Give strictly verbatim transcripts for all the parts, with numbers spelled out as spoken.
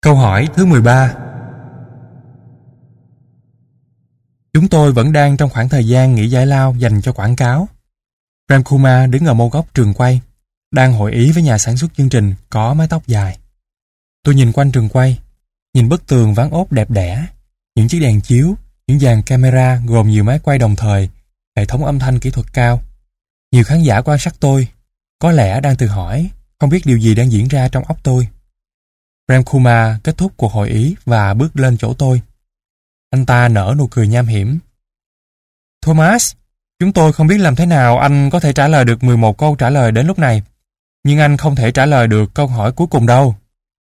Câu hỏi thứ mười ba. Chúng tôi vẫn đang trong khoảng thời gian nghỉ giải lao dành cho quảng cáo. Ram Kumar đứng ở một góc trường quay, đang hội ý với nhà sản xuất chương trình có mái tóc dài. Tôi nhìn quanh trường quay, nhìn bức tường ván ốp đẹp đẽ, những chiếc đèn chiếu, những dàn camera gồm nhiều máy quay đồng thời, hệ thống âm thanh kỹ thuật cao. Nhiều khán giả quan sát tôi, có lẽ đang tự hỏi, không biết điều gì đang diễn ra trong óc tôi. Ram Kumar kết thúc cuộc hội ý và bước lên chỗ tôi. Anh ta nở nụ cười nham hiểm. Thomas, chúng tôi không biết làm thế nào anh có thể trả lời được mười một câu trả lời đến lúc này, nhưng anh không thể trả lời được câu hỏi cuối cùng đâu.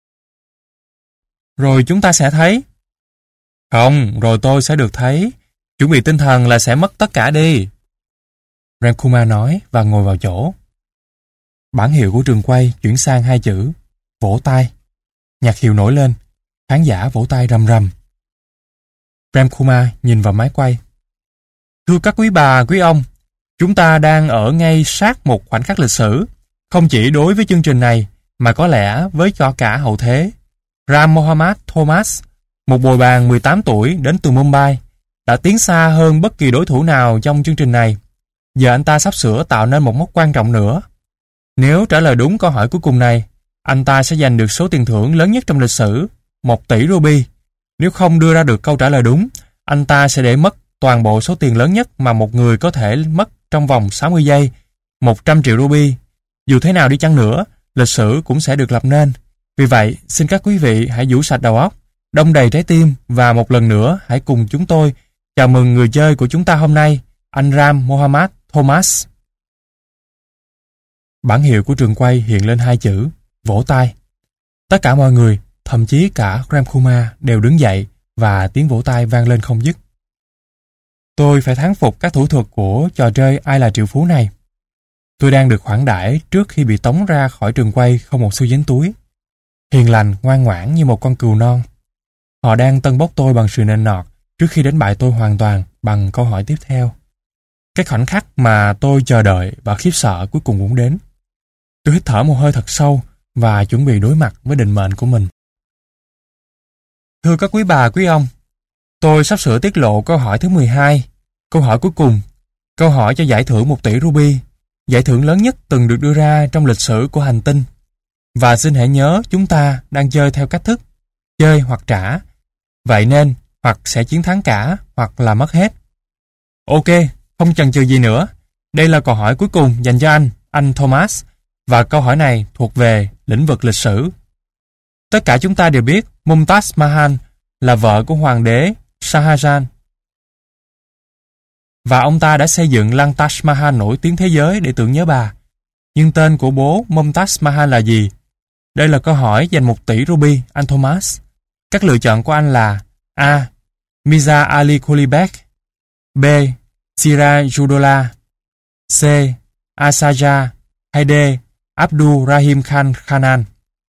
Rồi chúng ta sẽ thấy. Không, rồi tôi sẽ được thấy. Chuẩn bị tinh thần là sẽ mất tất cả đi. Ram Kumar nói và ngồi vào chỗ. Bảng hiệu của trường quay chuyển sang hai chữ vỗ tay. Nhạc hiệu nổi lên, khán giả vỗ tay rầm rầm. Ram Kumar nhìn vào máy quay. Thưa các quý bà, quý ông, chúng ta đang ở ngay sát một khoảnh khắc lịch sử, không chỉ đối với chương trình này, mà có lẽ với cho cả hậu thế. Ram Mohammad Thomas, một bồi bàn mười tám tuổi đến từ Mumbai, đã tiến xa hơn bất kỳ đối thủ nào trong chương trình này. Giờ anh ta sắp sửa tạo nên một mốc quan trọng nữa. Nếu trả lời đúng câu hỏi cuối cùng này, anh ta sẽ giành được số tiền thưởng lớn nhất trong lịch sử, một tỷ ruby. Nếu không đưa ra được câu trả lời đúng, anh ta sẽ để mất toàn bộ số tiền lớn nhất mà một người có thể mất trong vòng sáu mươi giây, một trăm triệu ruby. Dù thế nào đi chăng nữa, lịch sử cũng sẽ được lập nên. Vì vậy, xin các quý vị hãy vũ sạch đầu óc, đong đầy trái tim và một lần nữa hãy cùng chúng tôi chào mừng người chơi của chúng ta hôm nay, anh Ram Mohammad Thomas. Bảng hiệu của trường quay hiện lên hai chữ vỗ tay. Tất cả mọi người, thậm chí cả Ram Kumar đều đứng dậy và tiếng vỗ tay vang lên không dứt. Tôi phải thán phục các thủ thuật của trò chơi Ai là triệu phú này. Tôi đang được khoản đãi trước khi bị tống ra khỏi trường quay không một xu dính túi. Hiền lành, ngoan ngoãn như một con cừu non. Họ đang tâng bốc tôi bằng sự nịnh nọt trước khi đánh bại tôi hoàn toàn bằng câu hỏi tiếp theo. Cái khoảnh khắc mà tôi chờ đợi và khiếp sợ cuối cùng cũng đến. Tôi hít thở một hơi thật sâu và chuẩn bị đối mặt với định mệnh của mình. Thưa các quý bà, quý ông, tôi sắp sửa tiết lộ câu hỏi thứ mười hai, câu hỏi cuối cùng, câu hỏi cho giải thưởng một tỷ ruby, giải thưởng lớn nhất từng được đưa ra trong lịch sử của hành tinh. Và xin hãy nhớ chúng ta đang chơi theo cách thức chơi hoặc trả. Vậy nên hoặc sẽ chiến thắng cả hoặc là mất hết. Ok, không chần chừ gì nữa. Đây là câu hỏi cuối cùng dành cho anh, anh Thomas. Và câu hỏi này thuộc về lĩnh vực lịch sử. Tất cả chúng ta đều biết Mumtaz Mahal là vợ của hoàng đế Shah Jahan. Và ông ta đã xây dựng lăng Taj Mahal nổi tiếng thế giới để tưởng nhớ bà. Nhưng tên của bố Mumtaz Mahal là gì? Đây là câu hỏi dành một tỷ ruby, anh Thomas. Các lựa chọn của anh là A. Mirza Ali Quli Beg, B. Sirajuddola, C. Asaja, hay D. Abdul Rahim Khan Khanan.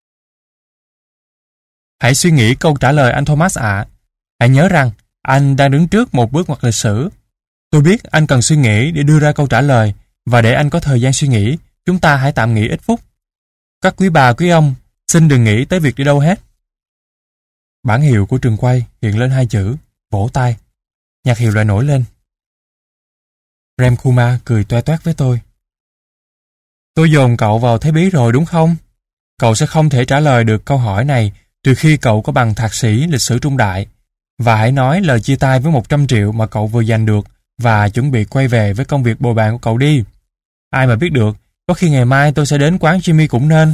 Hãy suy nghĩ câu trả lời anh Thomas ạ. Hãy nhớ rằng anh đang đứng trước một bước ngoặt lịch sử. Tôi biết anh cần suy nghĩ để đưa ra câu trả lời, và để anh có thời gian suy nghĩ, chúng ta hãy tạm nghỉ ít phút. Các quý bà, quý ông, xin đừng nghĩ tới việc đi đâu hết. Bảng hiệu của trường quay hiện lên hai chữ vỗ tay. Nhạc hiệu lại nổi lên. Ram Kumar cười toe toét với tôi. Tôi dồn cậu vào thế bí rồi đúng không? Cậu sẽ không thể trả lời được câu hỏi này trừ khi cậu có bằng thạc sĩ lịch sử trung đại. Và hãy nói lời chia tay với một trăm triệu mà cậu vừa giành được và chuẩn bị quay về với công việc bồi bàn của cậu đi. Ai mà biết được, có khi ngày mai tôi sẽ đến quán Jimmy cũng nên.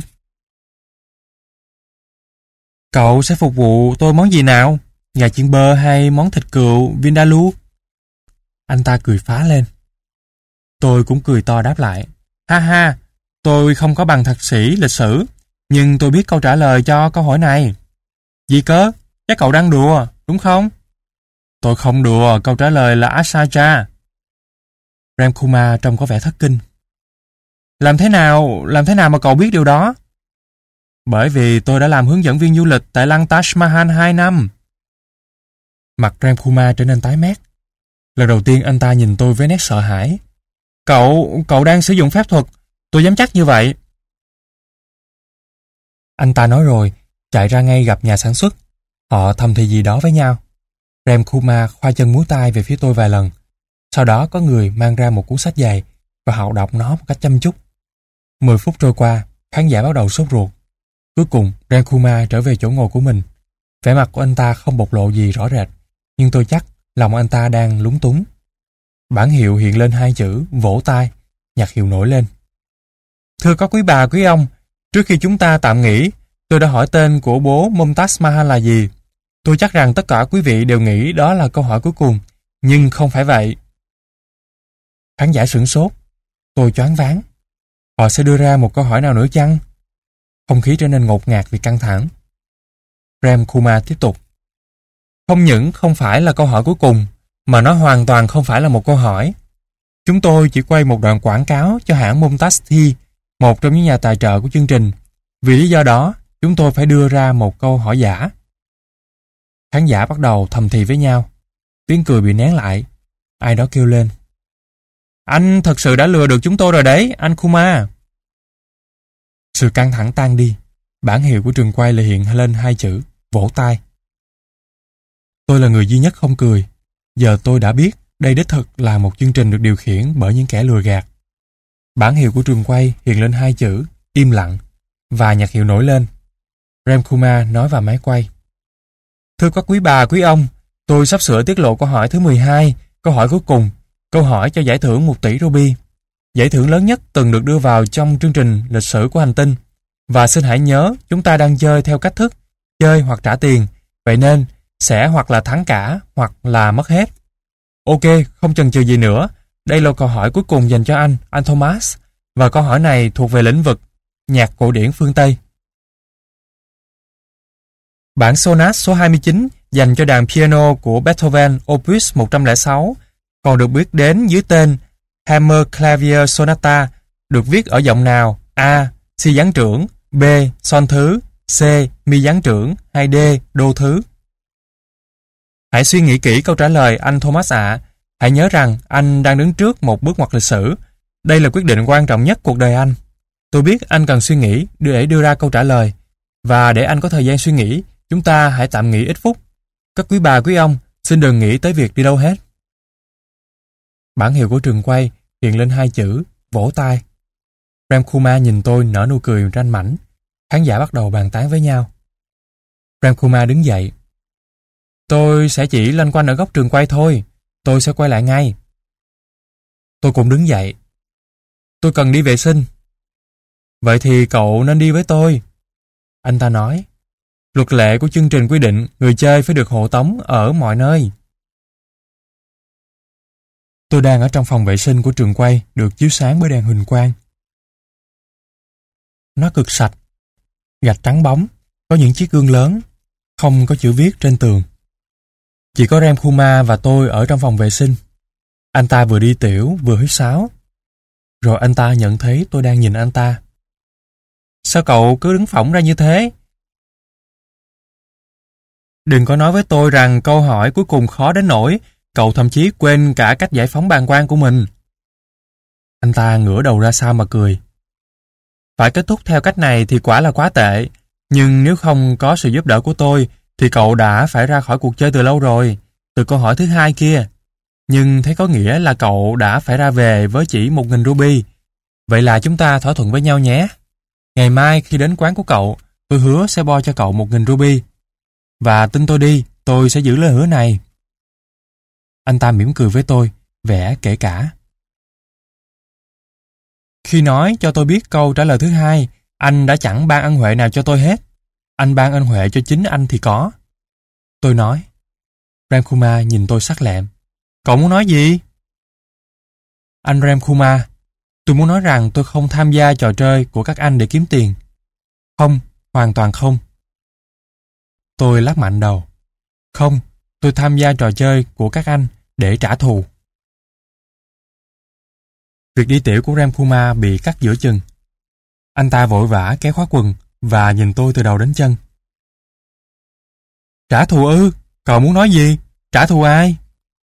Cậu sẽ phục vụ tôi món gì nào? Gà chiên bơ hay món thịt cừu Vindaloo? Anh ta cười phá lên. Tôi cũng cười to đáp lại. Ha ha, tôi không có bằng thạc sĩ lịch sử, nhưng tôi biết câu trả lời cho câu hỏi này. Gì cơ? Chắc cậu đang đùa, đúng không? Tôi không đùa, câu trả lời là Asaja. Ram Kumar trông có vẻ thất kinh. Làm thế nào, làm thế nào mà cậu biết điều đó? Bởi vì tôi đã làm hướng dẫn viên du lịch tại lăng Taj Mahal hai năm. Mặt Ram Kumar trở nên tái mét. Lần đầu tiên anh ta nhìn tôi với nét sợ hãi. Cậu, cậu đang sử dụng phép thuật, tôi dám chắc như vậy. Anh ta nói rồi, chạy ra ngay gặp nhà sản xuất. Họ thầm thì gì đó với nhau. Rem Kumar khoa chân múa tay về phía tôi vài lần. Sau đó có người mang ra một cuốn sách dày và họ đọc nó một cách chăm chút. Mười phút trôi qua, khán giả bắt đầu sốt ruột. Cuối cùng, Rem Kumar trở về chỗ ngồi của mình. Vẻ mặt của anh ta không bộc lộ gì rõ rệt, nhưng tôi chắc lòng anh ta đang lúng túng. Bảng hiệu hiện lên hai chữ vỗ tay, nhạc hiệu nổi lên. Thưa các quý bà, quý ông, trước khi chúng ta tạm nghỉ, tôi đã hỏi tên của bố Mumtaz Mahal là gì. Tôi chắc rằng tất cả quý vị đều nghĩ đó là câu hỏi cuối cùng, nhưng không phải vậy. Khán giả sửng sốt. Tôi choáng váng. Họ sẽ đưa ra một câu hỏi nào nữa chăng? Không khí trở nên ngột ngạt vì căng thẳng. Rem Kumar tiếp tục. Không những không phải là câu hỏi cuối cùng, mà nó hoàn toàn không phải là một câu hỏi. Chúng tôi chỉ quay một đoạn quảng cáo cho hãng Mumtaz Tea, một trong những nhà tài trợ của chương trình. Vì lý do đó, chúng tôi phải đưa ra một câu hỏi giả. Khán giả bắt đầu thầm thì với nhau. Tiếng cười bị nén lại. Ai đó kêu lên. Anh thật sự đã lừa được chúng tôi rồi đấy, anh Kumar. Sự căng thẳng tan đi. Bảng hiệu của trường quay lại hiện lên hai chữ vỗ tay. Tôi là người duy nhất không cười. Giờ tôi đã biết đây đích thực là một chương trình được điều khiển bởi những kẻ lừa gạt. Bảng hiệu của trường quay hiện lên hai chữ im lặng và nhạc hiệu nổi lên. Rem Kumar nói vào máy quay. Thưa các quý bà, quý ông, tôi sắp sửa tiết lộ câu hỏi thứ mười hai, câu hỏi cuối cùng, câu hỏi cho giải thưởng một tỷ ruby. Giải thưởng lớn nhất từng được đưa vào trong chương trình lịch sử của hành tinh. Và xin hãy nhớ, chúng ta đang chơi theo cách thức chơi hoặc trả tiền, vậy nên sẽ hoặc là thắng cả hoặc là mất hết. Ok, không chần chừ gì nữa. Đây là câu hỏi cuối cùng dành cho anh, anh Thomas. Và câu hỏi này thuộc về lĩnh vực nhạc cổ điển phương Tây. Bản sonat số hai mươi chín dành cho đàn piano của Beethoven Opus một trăm lẻ sáu, còn được biết đến dưới tên Hammer Clavier Sonata, được viết ở giọng nào A. Si gián trưởng, B. Son thứ, C. Mi gián trưởng, hay D. Đô thứ. Hãy suy nghĩ kỹ câu trả lời, anh Thomas ạ. Hãy nhớ rằng anh đang đứng trước một bước ngoặt lịch sử. Đây là quyết định quan trọng nhất cuộc đời anh. Tôi biết anh cần suy nghĩ để đưa ra câu trả lời. Và để anh có thời gian suy nghĩ, chúng ta hãy tạm nghỉ ít phút. Các quý bà, quý ông, xin đừng nghĩ tới việc đi đâu hết. Bảng hiệu của trường quay hiện lên hai chữ vỗ tay. Rem Kumar nhìn tôi nở nụ cười ranh mãnh. Khán giả bắt đầu bàn tán với nhau. Rem Kumar đứng dậy. Tôi sẽ chỉ loanh quanh ở góc trường quay thôi. Tôi sẽ quay lại ngay. Tôi cũng đứng dậy. Tôi cần đi vệ sinh. Vậy thì cậu nên đi với tôi. Anh ta nói. Luật lệ của chương trình quy định người chơi phải được hộ tống ở mọi nơi. Tôi đang ở trong phòng vệ sinh của trường quay được chiếu sáng bởi đèn huỳnh quang. Nó cực sạch. Gạch trắng bóng, có những chiếc gương lớn, không có chữ viết trên tường. Chỉ có Rem Kumar và tôi ở trong phòng vệ sinh. Anh ta vừa đi tiểu vừa huýt sáo. Rồi anh ta nhận thấy tôi đang nhìn anh ta. Sao cậu cứ đứng phỏng ra như thế? Đừng có nói với tôi rằng câu hỏi cuối cùng khó đến nỗi cậu thậm chí quên cả cách giải phóng bàng quang của mình. Anh ta ngửa đầu ra sau mà cười. Phải kết thúc theo cách này thì quả là quá tệ. Nhưng nếu không có sự giúp đỡ của tôi thì cậu đã phải ra khỏi cuộc chơi từ lâu rồi, từ câu hỏi thứ hai kia. Nhưng thế có nghĩa là cậu đã phải ra về với chỉ một nghìn ruby. Vậy là chúng ta thỏa thuận với nhau nhé. Ngày mai khi đến quán của cậu, tôi hứa sẽ bo cho cậu một nghìn ruby. Và tin tôi đi, tôi sẽ giữ lời hứa này. Anh ta mỉm cười với tôi, vẻ kể cả. Khi nói cho tôi biết câu trả lời thứ hai, anh đã chẳng ban ân huệ nào cho tôi hết. Anh ban ân huệ cho chính anh thì có. Tôi nói. Rem Kumar nhìn tôi sắc lẹm. Cậu muốn nói gì? Anh Rem Kumar, tôi muốn nói rằng tôi không tham gia trò chơi của các anh để kiếm tiền. Không, hoàn toàn không. Tôi lắc mạnh đầu. Không, tôi tham gia trò chơi của các anh để trả thù. Việc đi tiểu của Rem Kumar bị cắt giữa chừng. Anh ta vội vã kéo khóa quần và nhìn tôi từ đầu đến chân. Trả thù ư? Cậu muốn nói gì? Trả thù ai?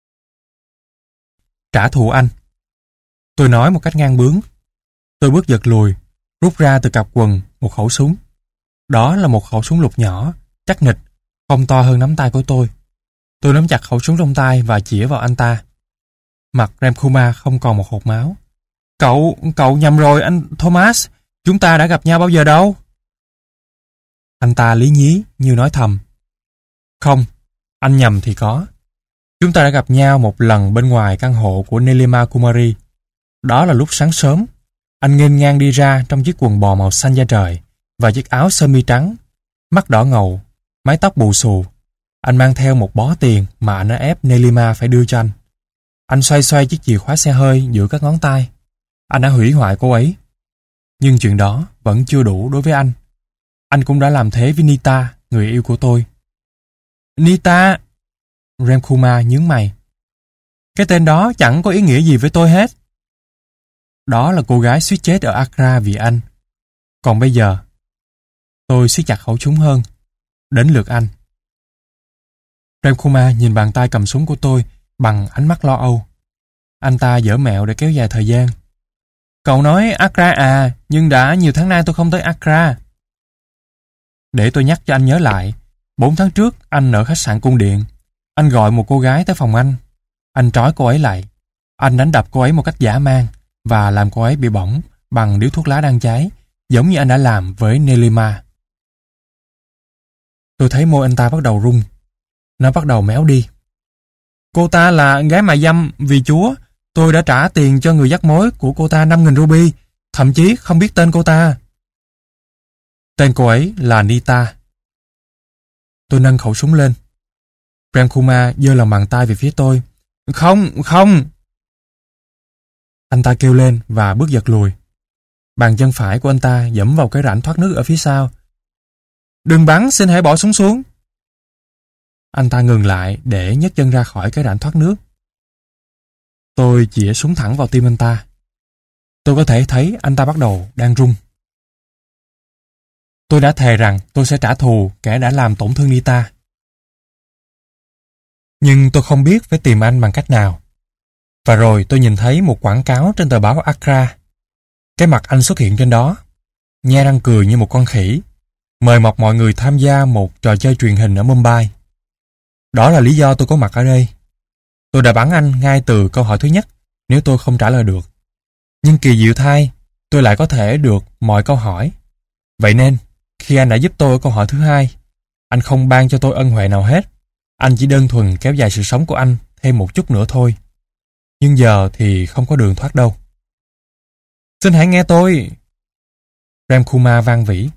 Trả thù anh. Tôi nói một cách ngang bướng. Tôi bước giật lùi, rút ra từ cặp quần một khẩu súng. Đó là một khẩu súng lục nhỏ, chắc nịch, không to hơn nắm tay của tôi. Tôi nắm chặt khẩu súng trong tay và chĩa vào anh ta. Mặt Rem Kumar không còn một hột máu. Cậu, cậu nhầm rồi anh Thomas, chúng ta đã gặp nhau bao giờ đâu? Anh ta lý nhí như nói thầm. Không, anh nhầm thì có. Chúng ta đã gặp nhau một lần bên ngoài căn hộ của Nilima Kumari. Đó là lúc sáng sớm. Anh nghênh ngang đi ra trong chiếc quần bò màu xanh da trời và chiếc áo sơ mi trắng, mắt đỏ ngầu, mái tóc bù xù. Anh mang theo một bó tiền mà anh đã ép Nilima phải đưa cho anh. Anh xoay xoay chiếc chìa khóa xe hơi giữa các ngón tay. Anh đã hủy hoại cô ấy. Nhưng chuyện đó vẫn chưa đủ đối với anh. Anh cũng đã làm thế với Nita, người yêu của tôi. Nita! Rem Kumar nhướng mày. Cái tên đó chẳng có ý nghĩa gì với tôi hết. Đó là cô gái suýt chết ở Agra vì anh. Còn bây giờ, tôi siết chặt khẩu súng hơn. Đến lượt anh. Rem Kumar nhìn bàn tay cầm súng của tôi bằng ánh mắt lo âu. Anh ta giở mẹo để kéo dài thời gian. Cậu nói Agra à, nhưng đã nhiều tháng nay tôi không tới Agra. Để tôi nhắc cho anh nhớ lại, bốn tháng trước anh ở khách sạn Cung Điện. Anh gọi một cô gái tới phòng anh. Anh trói cô ấy lại. Anh đánh đập cô ấy một cách dã man và làm cô ấy bị bỏng bằng điếu thuốc lá đang cháy, giống như anh đã làm với Nilima. Tôi thấy môi anh ta bắt đầu rung. Nó bắt đầu méo đi. Cô ta là gái mại dâm vì Chúa. Tôi đã trả tiền cho người dắt mối của cô ta năm nghìn ruby, thậm chí không biết tên cô ta. Tên cô ấy là Nita. Tôi nâng khẩu súng lên. Rem Kumar giơ lòng bàn tay về phía tôi. Không, không! Anh ta kêu lên và bước giật lùi. Bàn chân phải của anh ta giẫm vào cái rãnh thoát nước ở phía sau. Đừng bắn, xin hãy bỏ súng xuống. Anh ta ngừng lại để nhấc chân ra khỏi cái rãnh thoát nước. Tôi chĩa súng thẳng vào tim anh ta. Tôi có thể thấy anh ta bắt đầu đang run. Tôi đã thề rằng tôi sẽ trả thù kẻ đã làm tổn thương Nita. Nhưng tôi không biết phải tìm anh bằng cách nào. Và rồi tôi nhìn thấy một quảng cáo trên tờ báo Agra. Cái mặt anh xuất hiện trên đó, nhe răng cười như một con khỉ, mời mọc mọi người tham gia một trò chơi truyền hình ở Mumbai. Đó là lý do tôi có mặt ở đây. Tôi đã bắn anh ngay từ câu hỏi thứ nhất nếu tôi không trả lời được. Nhưng kỳ diệu thay, tôi lại có thể được mọi câu hỏi. Vậy nên, khi anh đã giúp tôi ở câu hỏi thứ hai, anh không ban cho tôi ân huệ nào hết. Anh chỉ đơn thuần kéo dài sự sống của anh thêm một chút nữa thôi. Nhưng giờ thì không có đường thoát đâu. Xin hãy nghe tôi! Rem Kumar vang vỉ.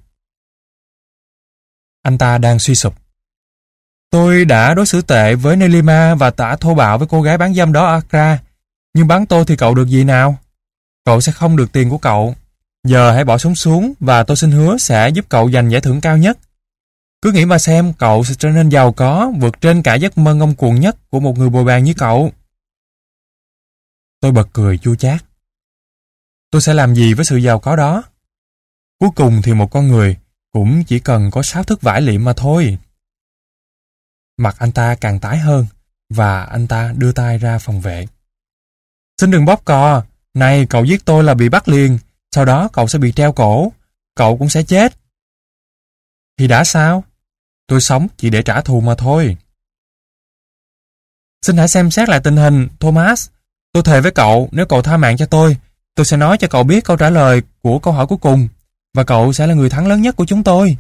Anh ta đang suy sụp. Tôi đã đối xử tệ với Nilima và tả thô bạo với cô gái bán dâm đó ở Agra. Nhưng bắn tôi thì cậu được gì nào? Cậu sẽ không được tiền của cậu. Giờ hãy bỏ súng xuống và tôi xin hứa sẽ giúp cậu giành giải thưởng cao nhất. Cứ nghĩ mà xem, cậu sẽ trở nên giàu có, vượt trên cả giấc mơ ngông cuồng nhất của một người bồi bàn như cậu. Tôi bật cười chua chát. Tôi sẽ làm gì với sự giàu có đó? Cuối cùng thì một con người cũng chỉ cần có sáu thước vải liệm mà thôi. Mặt anh ta càng tái hơn và anh ta đưa tay ra phòng vệ. Xin đừng bóp cò. Này, cậu giết tôi là bị bắt liền. Sau đó cậu sẽ bị treo cổ. Cậu cũng sẽ chết. Thì đã sao? Tôi sống chỉ để trả thù mà thôi. Xin hãy xem xét lại tình hình, Thomas. Tôi thề với cậu, nếu cậu tha mạng cho tôi, tôi sẽ nói cho cậu biết câu trả lời của câu hỏi cuối cùng, và cậu sẽ là người thắng lớn nhất của chúng tôi.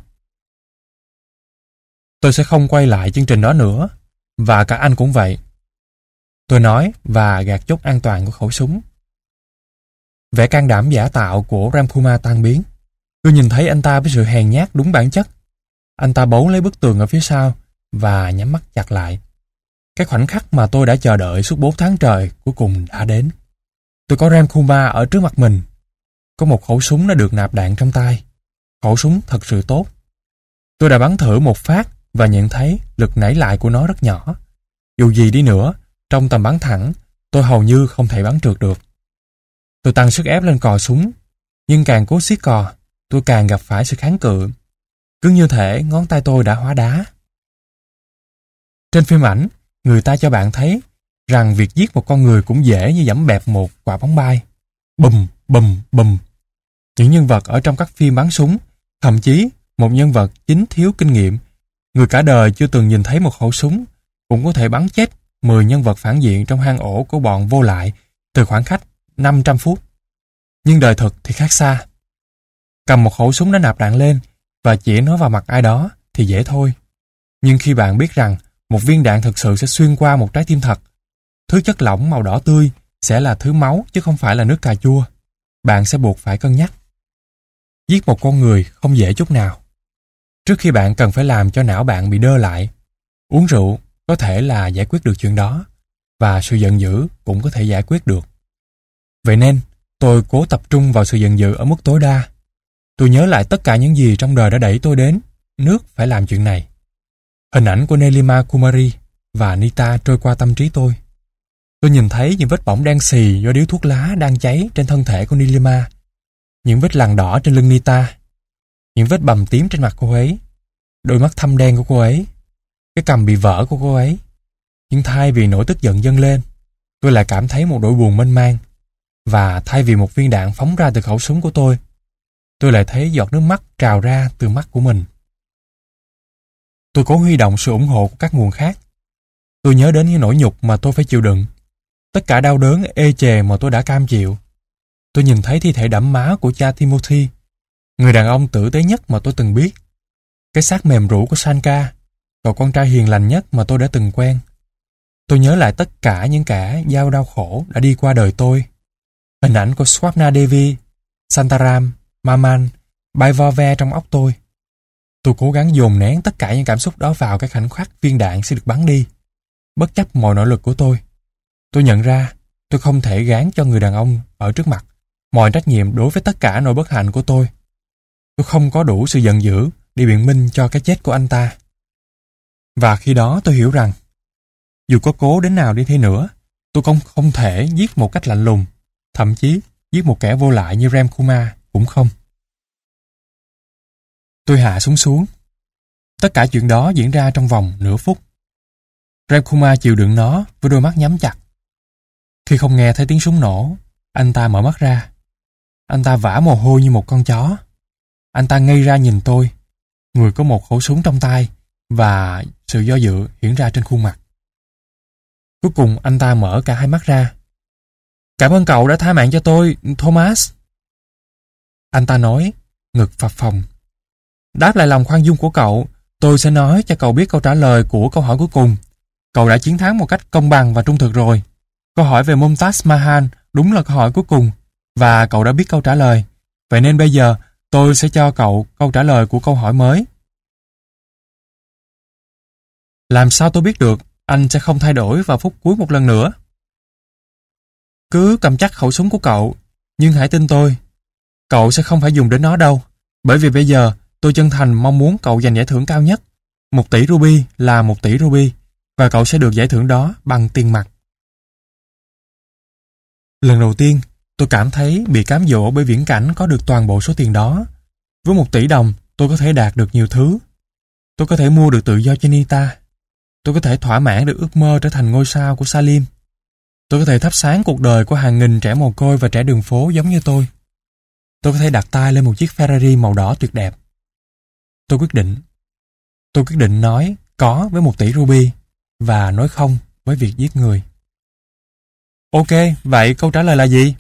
Tôi sẽ không quay lại chương trình đó nữa, và cả anh cũng vậy. Tôi nói và gạt chốt an toàn của khẩu súng. Vẻ can đảm giả tạo của Rem Kumar tan biến. Tôi nhìn thấy anh ta với sự hèn nhát đúng bản chất. Anh ta bấu lấy bức tường ở phía sau và nhắm mắt chặt lại. Cái khoảnh khắc mà tôi đã chờ đợi suốt bốn tháng trời cuối cùng đã đến. Tôi có Rem Kumar ở trước mặt mình. Có một khẩu súng đã được nạp đạn trong tay. Khẩu súng thật sự tốt. Tôi đã bắn thử một phát và nhận thấy lực nảy lại của nó rất nhỏ. Dù gì đi nữa, trong tầm bắn thẳng, tôi hầu như không thể bắn trượt được. Tôi tăng sức ép lên cò súng, nhưng càng cố siết cò, tôi càng gặp phải sự kháng cự. Cứ như thể ngón tay tôi đã hóa đá. Trên phim ảnh, người ta cho bạn thấy rằng việc giết một con người cũng dễ như giẫm bẹp một quả bóng bay. Bùm, bùm, bùm. Những nhân vật ở trong các phim bắn súng thậm chí một nhân vật chính thiếu kinh nghiệm, người cả đời chưa từng nhìn thấy một khẩu súng, cũng có thể bắn chết mười nhân vật phản diện trong hang ổ của bọn vô lại từ khoảng cách năm trăm phút. Nhưng đời thực thì khác xa. Cầm một khẩu súng đã nạp đạn lên và chỉ nó vào mặt ai đó thì dễ thôi. Nhưng khi bạn biết rằng một viên đạn thực sự sẽ xuyên qua một trái tim thật, thứ chất lỏng màu đỏ tươi sẽ là thứ máu chứ không phải là nước cà chua, bạn sẽ buộc phải cân nhắc. Giết một con người không dễ chút nào. Trước khi bạn cần phải làm cho não bạn bị đơ lại. Uống rượu có thể là giải quyết được chuyện đó, và sự giận dữ cũng có thể giải quyết được. Vậy nên, tôi cố tập trung vào sự giận dữ ở mức tối đa. Tôi nhớ lại tất cả những gì trong đời đã đẩy tôi đến nước phải làm chuyện này. Hình ảnh của Nilima Kumari và Nita trôi qua tâm trí tôi. Tôi nhìn thấy những vết bỏng đen xì do điếu thuốc lá đang cháy trên thân thể của Nilima, những vết lằn đỏ trên lưng Nita, những vết bầm tím trên mặt cô ấy, đôi mắt thâm đen của cô ấy, cái cằm bị vỡ của cô ấy. Nhưng thay vì nỗi tức giận dâng lên, tôi lại cảm thấy một nỗi buồn mênh mang. Và thay vì một viên đạn phóng ra từ khẩu súng của tôi, tôi lại thấy giọt nước mắt trào ra từ mắt của mình. Tôi cố huy động sự ủng hộ của các nguồn khác. Tôi nhớ đến những nỗi nhục mà tôi phải chịu đựng, tất cả đau đớn ê chề mà tôi đã cam chịu. Tôi nhìn thấy thi thể đẫm máu của cha Timothy, người đàn ông tử tế nhất mà tôi từng biết, cái xác mềm rũ của Sanka, cậu con trai hiền lành nhất mà tôi đã từng quen. Tôi nhớ lại tất cả những kẻ giao đau khổ đã đi qua đời tôi. Hình ảnh của Swapna Devi, Santaram, Maman bay vo ve trong óc tôi. Tôi cố gắng dồn nén tất cả những cảm xúc đó vào cái khoảnh khắc viên đạn sẽ được bắn đi. Bất chấp mọi nỗ lực của tôi, tôi nhận ra tôi không thể gán cho người đàn ông ở trước mặt mọi trách nhiệm đối với tất cả nỗi bất hạnh của tôi. Tôi không có đủ sự giận dữ để biện minh cho cái chết của anh ta. Và khi đó tôi hiểu rằng, dù có cố đến nào đi thế nữa, tôi không không thể giết một cách lạnh lùng, thậm chí giết một kẻ vô lại như Ram Kumar cũng không. Tôi hạ súng xuống. Tất cả chuyện đó diễn ra trong vòng nửa phút. Ram Kumar chịu đựng nó với đôi mắt nhắm chặt. Khi không nghe thấy tiếng súng nổ, anh ta mở mắt ra. Anh ta vã mồ hôi như một con chó. Anh ta ngây ra nhìn tôi, người có một khẩu súng trong tay, và sự do dự hiện ra trên khuôn mặt. Cuối cùng anh ta mở cả hai mắt ra. Cảm ơn cậu đã tha mạng cho tôi, Thomas. Anh ta nói, ngực phập phồng. Đáp lại lòng khoan dung của cậu, tôi sẽ nói cho cậu biết câu trả lời của câu hỏi cuối cùng. Cậu đã chiến thắng một cách công bằng và trung thực rồi. Câu hỏi về Mumtaz Mahal đúng là câu hỏi cuối cùng, và cậu đã biết câu trả lời. Vậy nên bây giờ tôi sẽ cho cậu câu trả lời của câu hỏi mới. Làm sao tôi biết được anh sẽ không thay đổi vào phút cuối một lần nữa? Cứ cầm chắc khẩu súng của cậu, nhưng hãy tin tôi, cậu sẽ không phải dùng đến nó đâu, bởi vì bây giờ tôi chân thành mong muốn cậu giành giải thưởng cao nhất. Một tỷ ruby là một tỷ ruby, và cậu sẽ được giải thưởng đó bằng tiền mặt. Lần đầu tiên, tôi cảm thấy bị cám dỗ bởi viễn cảnh có được toàn bộ số tiền đó. Với một tỷ đồng, tôi có thể đạt được nhiều thứ. Tôi có thể mua được tự do cho Nita. Tôi có thể thỏa mãn được ước mơ trở thành ngôi sao của Salim. Tôi có thể thắp sáng cuộc đời của hàng nghìn trẻ mồ côi và trẻ đường phố giống như tôi. Tôi có thể đặt tay lên một chiếc Ferrari màu đỏ tuyệt đẹp. Tôi quyết định. Tôi quyết định nói có với một tỷ ruby và nói không với việc giết người. Ok, vậy câu trả lời là gì?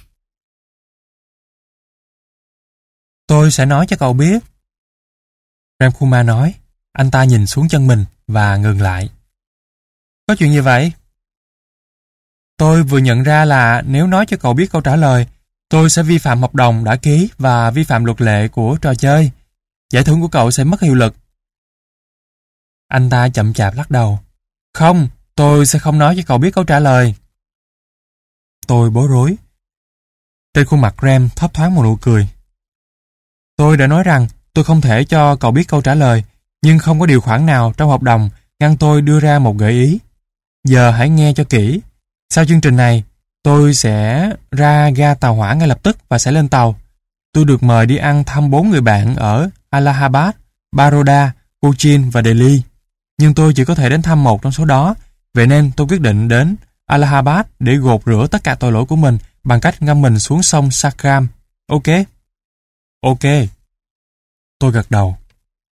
Tôi sẽ nói cho cậu biết. Ram Kumar nói. Anh ta nhìn xuống chân mình và ngừng lại. Có chuyện gì vậy? Tôi vừa nhận ra là nếu nói cho cậu biết câu trả lời, tôi sẽ vi phạm hợp đồng đã ký và vi phạm luật lệ của trò chơi. Giải thưởng của cậu sẽ mất hiệu lực. Anh ta chậm chạp lắc đầu. Không, tôi sẽ không nói cho cậu biết câu trả lời. Tôi bối rối. Trên khuôn mặt Ram thấp thoáng một nụ cười. Tôi đã nói rằng tôi không thể cho cậu biết câu trả lời, nhưng không có điều khoản nào trong hợp đồng ngăn tôi đưa ra một gợi ý. Giờ hãy nghe cho kỹ. Sau chương trình này, tôi sẽ ra ga tàu hỏa ngay lập tức và sẽ lên tàu. Tôi được mời đi ăn thăm bốn người bạn ở Allahabad, Baroda, Cochin và Delhi. Nhưng tôi chỉ có thể đến thăm một trong số đó, vậy nên tôi quyết định đến Allahabad để gột rửa tất cả tội lỗi của mình bằng cách ngâm mình xuống sông Sakram. Ok? Ok. Tôi gật đầu.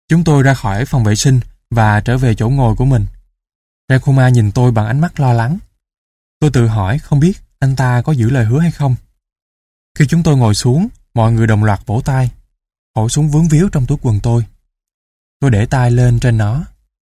Chúng tôi ra khỏi phòng vệ sinh và trở về chỗ ngồi của mình. Rakuma nhìn tôi bằng ánh mắt lo lắng. Tôi tự hỏi không biết anh ta có giữ lời hứa hay không. Khi chúng tôi ngồi xuống, mọi người đồng loạt vỗ tay. Khẩu súng vướng víu trong túi quần tôi. Tôi để tay lên trên nó.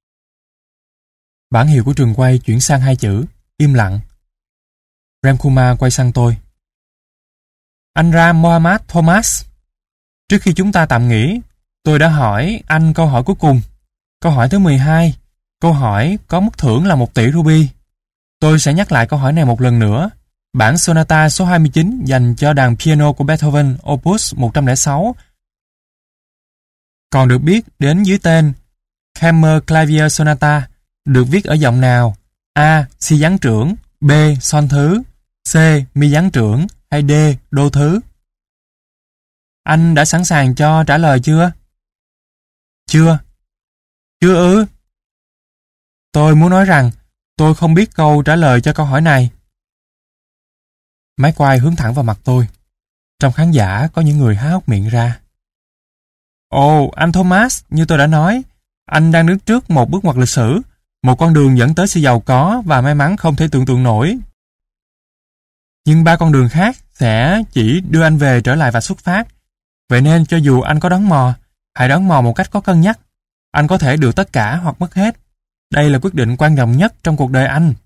Bảng hiệu của trường quay chuyển sang hai chữ im lặng. Ramkumar quay sang tôi. Anh Ram Mohammad Thomas, trước khi chúng ta tạm nghỉ, tôi đã hỏi anh câu hỏi cuối cùng. Câu hỏi thứ mười hai. Câu hỏi có mức thưởng là một tỷ ruby. Tôi sẽ nhắc lại câu hỏi này một lần nữa. Bản Sonata số hai mươi chín dành cho đàn piano của Beethoven Opus một trăm lẻ sáu, còn được biết đến dưới tên Kammer Clavier Sonata, được viết ở giọng nào? A. Si gián trưởng, B. Son thứ, C. Mi gián trưởng hay D. Đô thứ? Anh đã sẵn sàng cho trả lời chưa? Chưa. Chưa ư? Tôi muốn nói rằng tôi không biết câu trả lời cho câu hỏi này. Máy quay hướng thẳng vào mặt tôi. Trong khán giả có những người há hốc miệng ra. Ồ, anh Thomas, như tôi đã nói, anh đang đứng trước một bước ngoặt lịch sử, một con đường dẫn tới sự giàu có và may mắn không thể tưởng tượng nổi. Nhưng ba con đường khác sẽ chỉ đưa anh về trở lại và xuất phát. Vậy nên cho dù anh có đoán mò, hãy đoán mò một cách có cân nhắc. Anh có thể được tất cả hoặc mất hết. Đây là quyết định quan trọng nhất trong cuộc đời anh.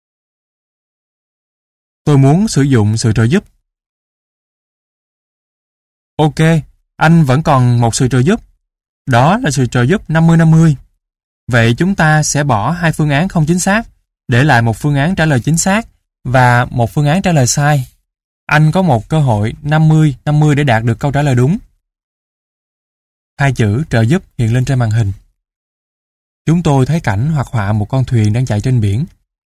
Tôi muốn sử dụng sự trợ giúp. Ok, anh vẫn còn một sự trợ giúp. Đó là sự trợ giúp năm mươi năm mươi. Vậy chúng ta sẽ bỏ hai phương án không chính xác, để lại một phương án trả lời chính xác và một phương án trả lời sai. Anh có một cơ hội năm mươi năm mươi để đạt được câu trả lời đúng. Hai chữ trợ giúp hiện lên trên màn hình. Chúng tôi thấy cảnh hoạt họa một con thuyền đang chạy trên biển.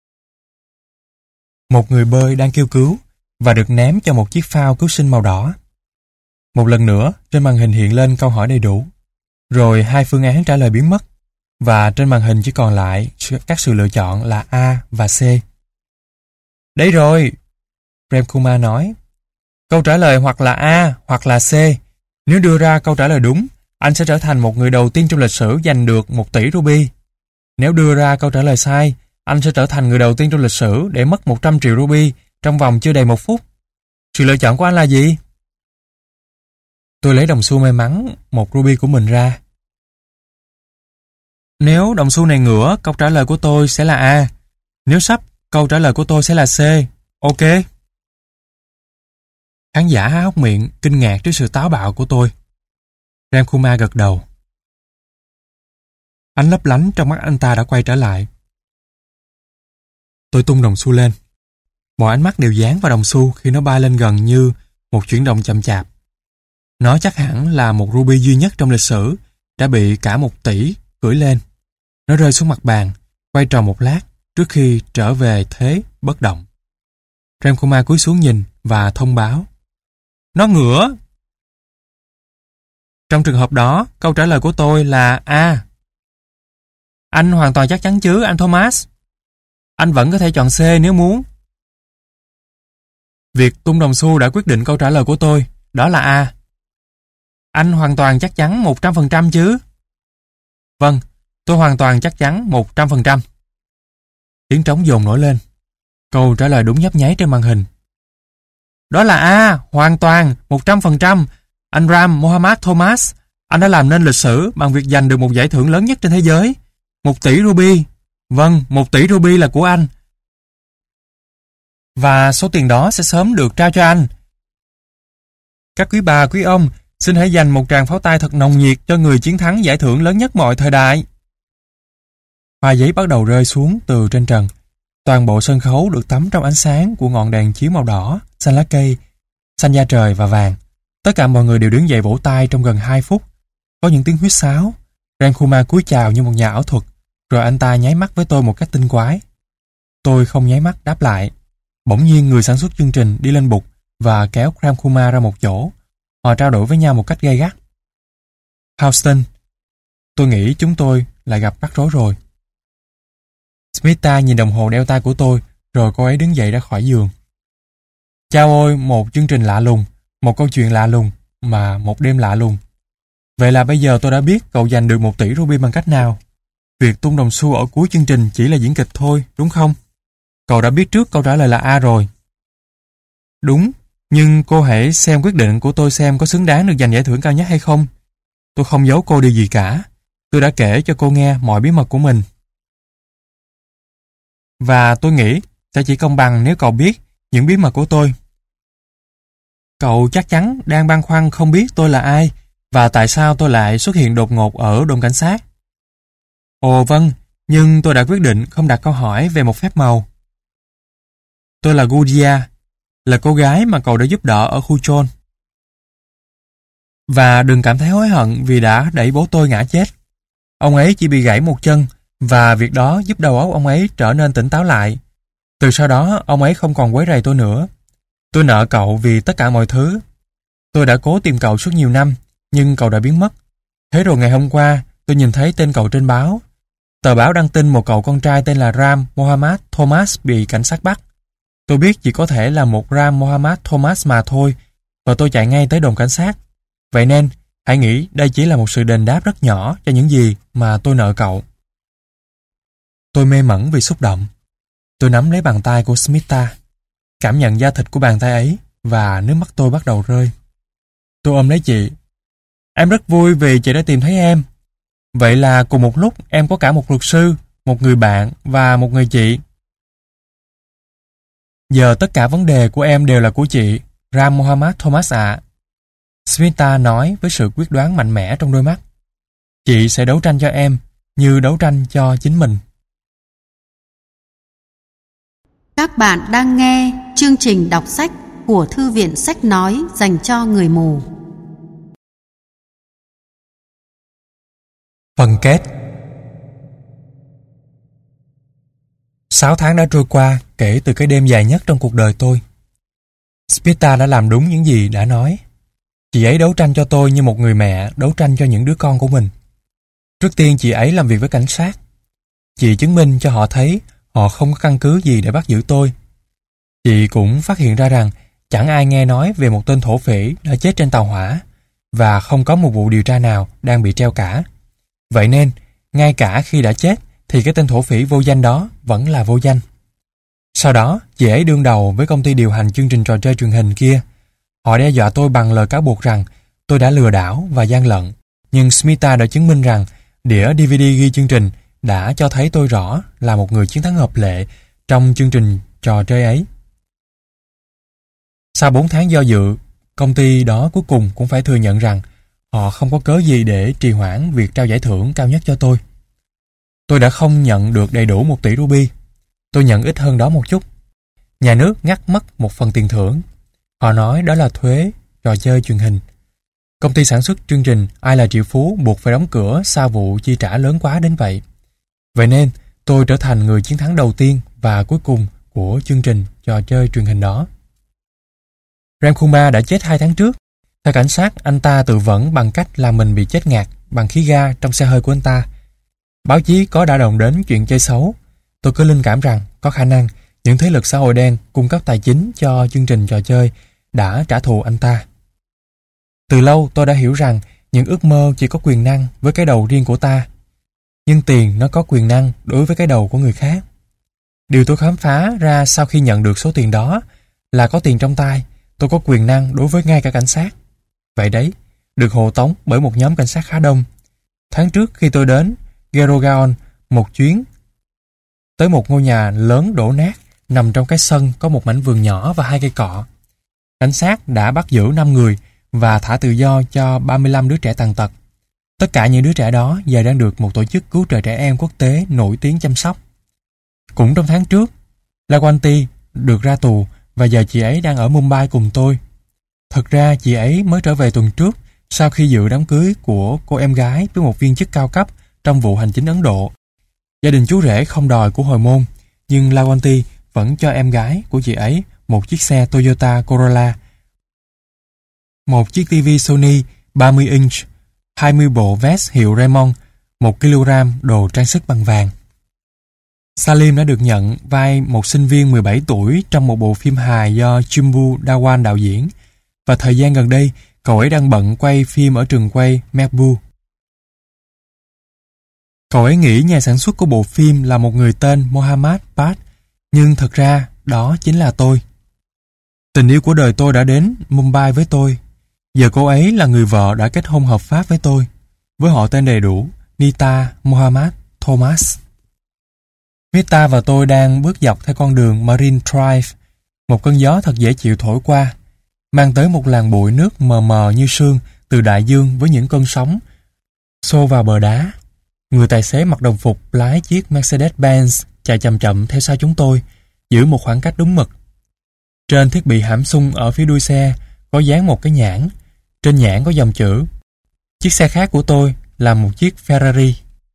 Một người bơi đang kêu cứu và được ném cho một chiếc phao cứu sinh màu đỏ. Một lần nữa, trên màn hình hiện lên câu hỏi đầy đủ. Rồi hai phương án trả lời biến mất và trên màn hình chỉ còn lại các sự lựa chọn là A và C. Đấy rồi, Ramkumar nói. Câu trả lời hoặc là A hoặc là C. Nếu đưa ra câu trả lời đúng, anh sẽ trở thành một người đầu tiên trong lịch sử giành được một tỷ ruby. Nếu đưa ra câu trả lời sai, anh sẽ trở thành người đầu tiên trong lịch sử để mất một trăm triệu ruby trong vòng chưa đầy một phút. Sự lựa chọn của anh là gì? Tôi lấy đồng xu may mắn, một ruby của mình ra. Nếu đồng xu này ngửa, câu trả lời của tôi sẽ là A. Nếu sắp, câu trả lời của tôi sẽ là C. Ok. Khán giả há hốc miệng, kinh ngạc trước sự táo bạo của tôi. Ramkumar gật đầu. Ánh lấp lánh trong mắt anh ta đã quay trở lại. Tôi tung đồng xu lên. Mọi ánh mắt đều dán vào đồng xu khi nó bay lên gần như một chuyển động chậm chạp. Nó chắc hẳn là một ruby duy nhất trong lịch sử đã bị cả một tỷ cưỡi lên. Nó rơi xuống mặt bàn, quay tròn một lát trước khi trở về thế bất động. Ramkumar cúi xuống nhìn và thông báo. Nó ngửa. Trong trường hợp đó, câu trả lời của tôi là A. Anh hoàn toàn chắc chắn chứ, anh Thomas? Anh vẫn có thể chọn C nếu muốn. Việc tung đồng xu đã quyết định câu trả lời của tôi, đó là A. Anh hoàn toàn chắc chắn một trăm phần trăm chứ? Vâng, tôi hoàn toàn chắc chắn một trăm phần trăm. Tiếng trống dồn nổi lên. Câu trả lời đúng nhấp nháy trên màn hình. Đó là A, hoàn toàn, một trăm phần trăm. Anh Ram Mohammad Thomas, anh đã làm nên lịch sử bằng việc giành được một giải thưởng lớn nhất trên thế giới. Một tỷ ruby. Vâng, một tỷ ruby là của anh. Và số tiền đó sẽ sớm được trao cho anh. Các quý bà, quý ông, xin hãy dành một tràng pháo tay thật nồng nhiệt cho người chiến thắng giải thưởng lớn nhất mọi thời đại. Hoa giấy bắt đầu rơi xuống từ trên trần. Toàn bộ sân khấu được tắm trong ánh sáng của ngọn đèn chiếu màu đỏ, xanh lá cây, xanh da trời và vàng. Tất cả mọi người đều đứng dậy vỗ tay trong gần hai phút. Có những tiếng huýt sáo. Ramkumar cúi chào như một nhà ảo thuật, rồi anh ta nháy mắt với tôi một cách tinh quái. Tôi không nháy mắt đáp lại. Bỗng nhiên người sản xuất chương trình đi lên bục và kéo Ramkumar ra một chỗ. Họ trao đổi với nhau một cách gay gắt. Houston, tôi nghĩ chúng tôi lại gặp rắc rối rồi. Smita nhìn đồng hồ đeo tay của tôi, rồi cô ấy đứng dậy ra khỏi giường. Chao ôi, một chương trình lạ lùng, một câu chuyện lạ lùng, mà một đêm lạ lùng. Vậy là bây giờ tôi đã biết cậu giành được một tỷ ruby bằng cách nào. Việc tung đồng xu ở cuối chương trình chỉ là diễn kịch thôi, đúng không? Cậu đã biết trước câu trả lời là A rồi. Đúng, nhưng cô hãy xem quyết định của tôi xem có xứng đáng được giành giải thưởng cao nhất hay không. Tôi không giấu cô điều gì cả. Tôi đã kể cho cô nghe mọi bí mật của mình. Và tôi nghĩ sẽ chỉ công bằng nếu cậu biết những bí mật của tôi. Cậu chắc chắn đang băn khoăn không biết tôi là ai và tại sao tôi lại xuất hiện đột ngột ở đồn cảnh sát. Ồ vâng, nhưng tôi đã quyết định không đặt câu hỏi về một phép màu. Tôi là Gudia, là cô gái mà cậu đã giúp đỡ ở khu chôn. Và đừng cảm thấy hối hận vì đã đẩy bố tôi ngã chết. Ông ấy chỉ bị gãy một chân và việc đó giúp đầu óc ông ấy trở nên tỉnh táo lại. Từ sau đó, ông ấy không còn quấy rầy tôi nữa. Tôi nợ cậu vì tất cả mọi thứ. Tôi đã cố tìm cậu suốt nhiều năm, nhưng cậu đã biến mất. Thế rồi ngày hôm qua, tôi nhìn thấy tên cậu trên báo. Tờ báo đăng tin một cậu con trai tên là Ram Mohammad Thomas bị cảnh sát bắt. Tôi biết chỉ có thể là một Ram Mohammad Thomas mà thôi, và tôi chạy ngay tới đồn cảnh sát. Vậy nên, hãy nghĩ đây chỉ là một sự đền đáp rất nhỏ cho những gì mà tôi nợ cậu. Tôi mê mẩn vì xúc động. Tôi nắm lấy bàn tay của Smita, cảm nhận da thịt của bàn tay ấy và nước mắt tôi bắt đầu rơi. Tôi ôm lấy chị. Em rất vui vì chị đã tìm thấy em. Vậy là cùng một lúc em có cả một luật sư, một người bạn và một người chị. Giờ tất cả vấn đề của em đều là của chị, Ram Mohammad Thomas ạ. À. Smita nói với sự quyết đoán mạnh mẽ trong đôi mắt. Chị sẽ đấu tranh cho em như đấu tranh cho chính mình. Các bạn đang nghe chương trình đọc sách của Thư viện Sách Nói dành cho người mù. Phần kết. Sáu tháng đã trôi qua kể từ cái đêm dài nhất trong cuộc đời tôi. Smita đã làm đúng những gì đã nói. Chị ấy đấu tranh cho tôi như một người mẹ đấu tranh cho những đứa con của mình. Trước tiên chị ấy làm việc với cảnh sát. Chị chứng minh cho họ thấy họ không có căn cứ gì để bắt giữ tôi. Chị cũng phát hiện ra rằng chẳng ai nghe nói về một tên thổ phỉ đã chết trên tàu hỏa và không có một vụ điều tra nào đang bị treo cả. Vậy nên, ngay cả khi đã chết thì cái tên thổ phỉ vô danh đó vẫn là vô danh. Sau đó, chị ấy đương đầu với công ty điều hành chương trình trò chơi truyền hình kia. Họ đe dọa tôi bằng lời cáo buộc rằng tôi đã lừa đảo và gian lận. Nhưng Smita đã chứng minh rằng đĩa đê vê đê ghi chương trình đã cho thấy tôi rõ là một người chiến thắng hợp lệ trong chương trình trò chơi ấy. Sau bốn tháng do dự, công ty đó cuối cùng cũng phải thừa nhận rằng họ không có cớ gì để trì hoãn việc trao giải thưởng cao nhất cho tôi. Tôi đã không nhận được đầy đủ một tỷ ruby. Tôi nhận ít hơn đó một chút. Nhà nước ngắt mất một phần tiền thưởng. Họ nói đó là thuế trò chơi truyền hình. Công ty sản xuất chương trình Ai là triệu phú buộc phải đóng cửa sau vụ chi trả lớn quá đến vậy. Vậy nên tôi trở thành người chiến thắng đầu tiên và cuối cùng của chương trình trò chơi truyền hình đó. Ram Kumar đã chết hai tháng trước. Theo cảnh sát, anh ta tự vẫn bằng cách làm mình bị chết ngạt bằng khí ga trong xe hơi của anh ta. Báo chí có đã động đến chuyện chơi xấu. Tôi cứ linh cảm rằng có khả năng những thế lực xã hội đen cung cấp tài chính cho chương trình trò chơi đã trả thù anh ta. Từ lâu tôi đã hiểu rằng những ước mơ chỉ có quyền năng với cái đầu riêng của ta. Nhưng tiền nó có quyền năng đối với cái đầu của người khác. Điều tôi khám phá ra sau khi nhận được số tiền đó là có tiền trong tay, tôi có quyền năng đối với ngay cả cảnh sát. Vậy đấy, được hộ tống bởi một nhóm cảnh sát khá đông. Tháng trước khi tôi đến Gerogaon một chuyến, tới một ngôi nhà lớn đổ nát nằm trong cái sân có một mảnh vườn nhỏ và hai cây cọ. Cảnh sát đã bắt giữ năm người và thả tự do cho ba mươi lăm đứa trẻ tàn tật. Tất cả những đứa trẻ đó giờ đang được một tổ chức cứu trợ trẻ em quốc tế nổi tiếng chăm sóc. Cũng trong tháng trước, Lawanti được ra tù và giờ chị ấy đang ở Mumbai cùng tôi. Thật ra chị ấy mới trở về tuần trước sau khi dự đám cưới của cô em gái với một viên chức cao cấp trong vụ hành chính Ấn Độ. Gia đình chú rể không đòi của hồi môn, nhưng Lawanti vẫn cho em gái của chị ấy một chiếc xe Toyota Corolla, một chiếc ti vi Sony ba mươi inch, hai mươi bộ vest hiệu Raymond, một ki lô gam đồ trang sức bằng vàng. Salim đã được nhận vai một sinh viên mười bảy tuổi trong một bộ phim hài do Chimbu Dawan đạo diễn, và thời gian gần đây cậu ấy đang bận quay phim ở trường quay Malibu. Cậu ấy nghĩ nhà sản xuất của bộ phim là một người tên Mohammed Bhatt, nhưng thật ra đó chính là tôi. Tình yêu của đời tôi đã đến Mumbai với tôi. Giờ cô ấy là người vợ đã kết hôn hợp pháp với tôi, với họ tên đầy đủ Nita Mohammed Thomas. Mita và tôi đang bước dọc theo con đường Marine Drive. Một cơn gió thật dễ chịu thổi qua, mang tới một làn bụi nước mờ mờ như sương từ đại dương với những cơn sóng xô vào bờ đá. Người tài xế mặc đồng phục lái chiếc Mercedes-Benz chạy chậm chậm theo sau chúng tôi, giữ một khoảng cách đúng mực. Trên thiết bị hãm xung ở phía đuôi xe có dán một cái nhãn. Trên nhãn có dòng chữ: chiếc xe khác của tôi là một chiếc Ferrari.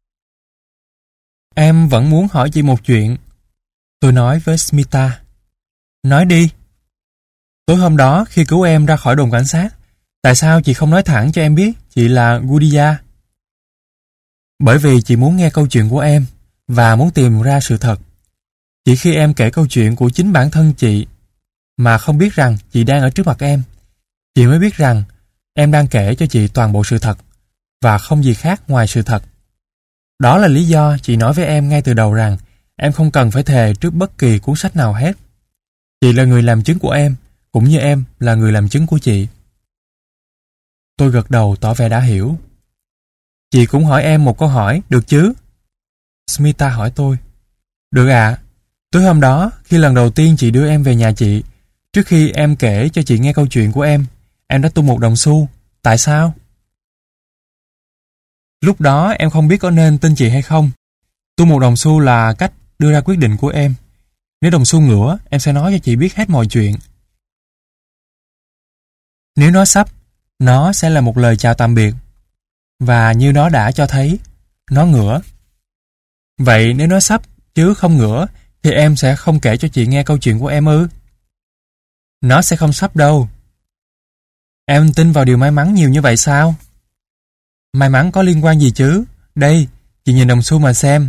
Em vẫn muốn hỏi chị một chuyện, tôi nói với Smita. Nói đi. Tối hôm đó khi cứu em ra khỏi đồn cảnh sát, tại sao chị không nói thẳng cho em biết chị là Gudiya? Bởi vì chị muốn nghe câu chuyện của em và muốn tìm ra sự thật. Chỉ khi em kể câu chuyện của chính bản thân chị mà không biết rằng chị đang ở trước mặt em, chị mới biết rằng em đang kể cho chị toàn bộ sự thật và không gì khác ngoài sự thật. Đó là lý do chị nói với em ngay từ đầu rằng em không cần phải thề trước bất kỳ cuốn sách nào hết. Chị là người làm chứng của em, cũng như em là người làm chứng của chị. Tôi gật đầu tỏ vẻ đã hiểu. Chị cũng hỏi em một câu hỏi, được chứ? Smita hỏi tôi. Được ạ. À. Tối hôm đó, khi lần đầu tiên chị đưa em về nhà chị, trước khi em kể cho chị nghe câu chuyện của em, em đã tung một đồng xu. Tại sao? Lúc đó em không biết có nên tin chị hay không. Tung một đồng xu là cách đưa ra quyết định của em. Nếu đồng xu ngửa, em sẽ nói cho chị biết hết mọi chuyện. Nếu nó sắp, nó sẽ là một lời chào tạm biệt. Và như nó đã cho thấy, nó ngửa. Vậy nếu nó sắp chứ không ngửa, thì em sẽ không kể cho chị nghe câu chuyện của em ư? Nó sẽ không sắp đâu. Em tin vào điều may mắn nhiều như vậy sao? May mắn có liên quan gì chứ? Đây, chị nhìn đồng xu mà xem.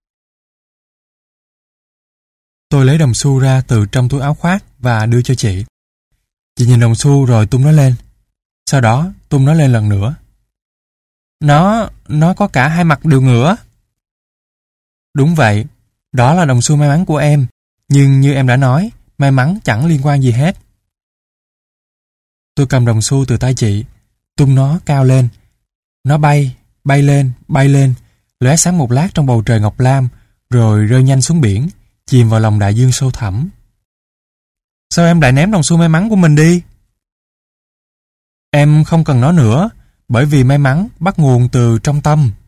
Tôi lấy đồng xu ra từ trong túi áo khoác và đưa cho chị. Chị nhìn đồng xu rồi tung nó lên. Sau đó tung nó lên lần nữa. Nó, nó có cả hai mặt đều ngửa. Đúng vậy, đó là đồng xu may mắn của em. Nhưng như em đã nói, may mắn chẳng liên quan gì hết. Tôi cầm đồng xu từ tay chị, tung nó cao lên. Nó bay, bay lên, bay lên, lóe sáng một lát trong bầu trời ngọc lam, rồi rơi nhanh xuống biển, chìm vào lòng đại dương sâu thẳm. Sao em lại ném đồng xu may mắn của mình đi? Em không cần nó nữa, bởi vì may mắn bắt nguồn từ trong tâm.